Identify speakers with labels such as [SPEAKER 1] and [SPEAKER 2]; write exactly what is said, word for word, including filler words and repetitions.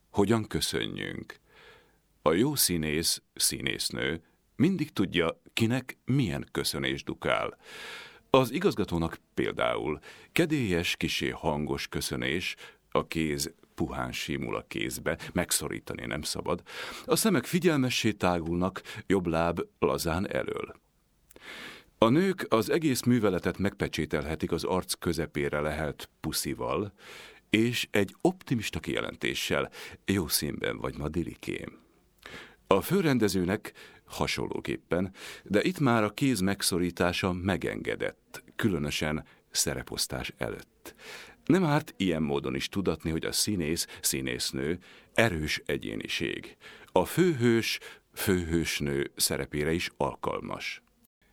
[SPEAKER 1] Hogyan köszönjünk? A jó színész, színésznő mindig tudja, kinek milyen köszönés dukál. Az igazgatónak például kedélyes, kissé hangos köszönés, a kéz puhán símul a kézbe, megszorítani nem szabad, a szemek figyelmessé tágulnak, jobb láb lazán elől. A nők az egész műveletet megpecsételhetik az arc közepére lehelt puszival, és egy optimista kijelentéssel, jó színben vagy ma dirikém. A főrendezőnek hasonlóképpen, de itt már a kéz megszorítása megengedett, különösen szereposztás előtt. Nem árt ilyen módon is tudatni, hogy a színész, színésznő erős egyéniség. A főhős, főhősnő szerepére is alkalmas.